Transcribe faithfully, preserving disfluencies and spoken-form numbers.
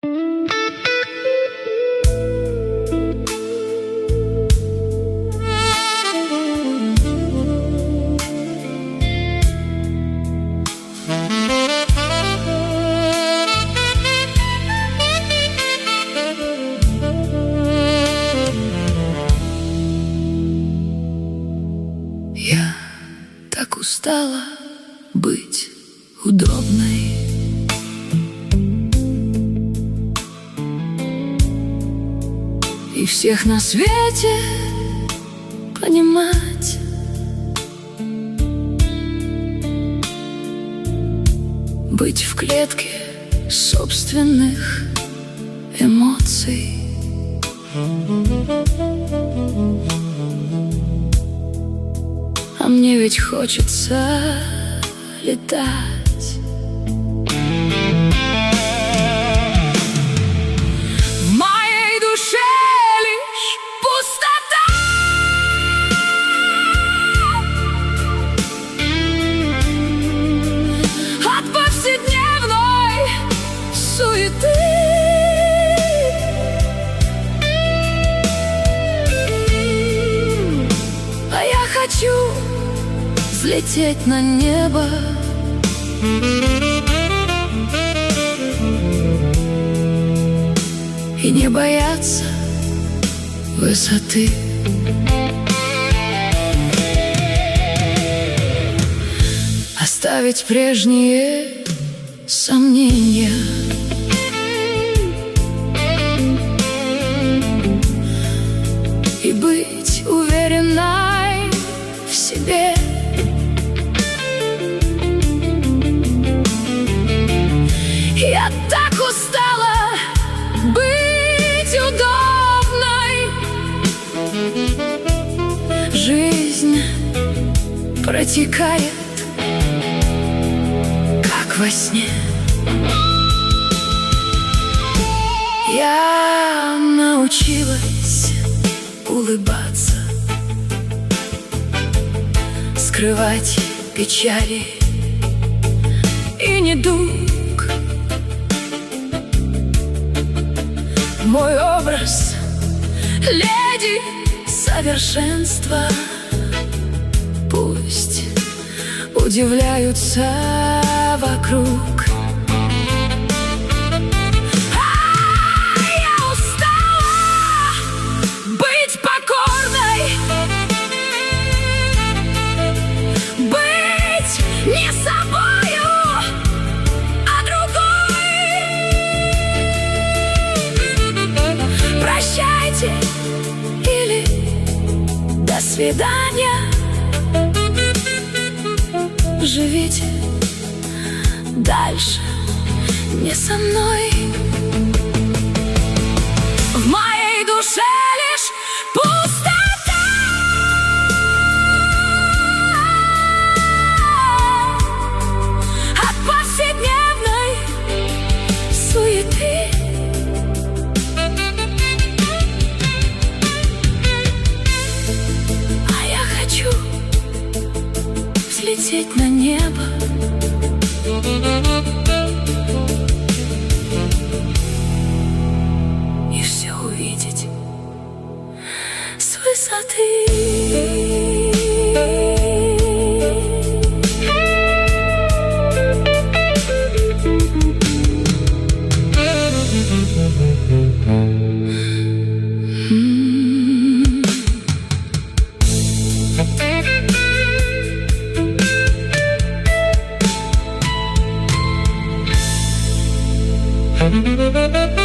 Я так устала быть удобной, и всех на свете понимать. Быть в клетке собственных эмоций. А мне ведь хочется летать. В моей душе лишь пустота. От повседневной суеты. А я хочу взлететь на небо и не бояться высоты. Оставить прежние сомнения и быть уверенной в себе. Я так устала быть удобной. Жизнь протекает, как во сне. Я научилась улыбаться, скрывать печали и недуг. Мой образ леди совершенства. Пусть удивляются вокруг. А я устала быть покорной, быть не собою, а другой. Прощайте или до свидания. Живите дальше не со мной. В моей душе лишь пустота. От повседневной суеты. А я хочу взлететь на небо и все увидеть с высоты. Thank you.